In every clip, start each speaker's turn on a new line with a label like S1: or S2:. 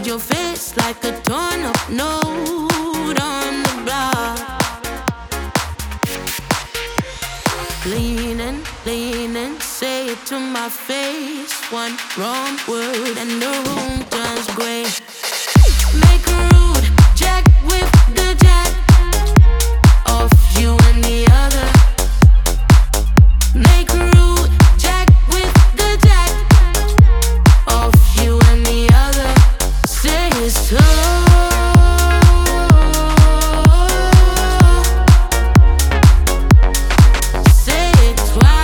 S1: Read your face like a torn up note on the block. Leaning, leaning, say it to my face. One wrong word and the room turns gray. Make a rude jack with the jack of you and the other. Make a rude jack with the jack of you and the other. Say it's so. Say it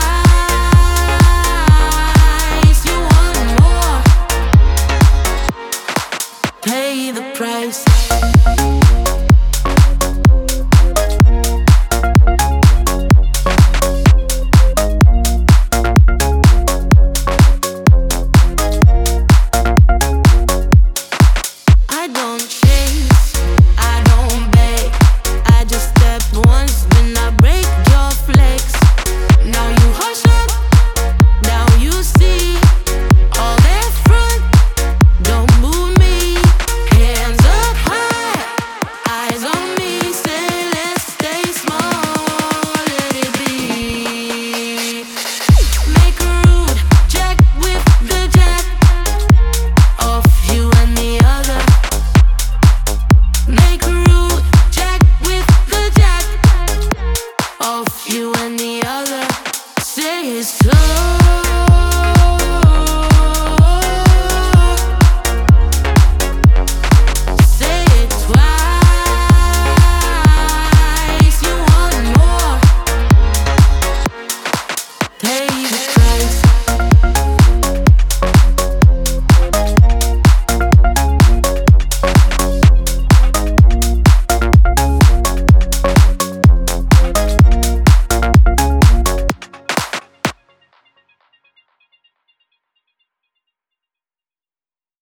S1: twice. You want more? Pay the price.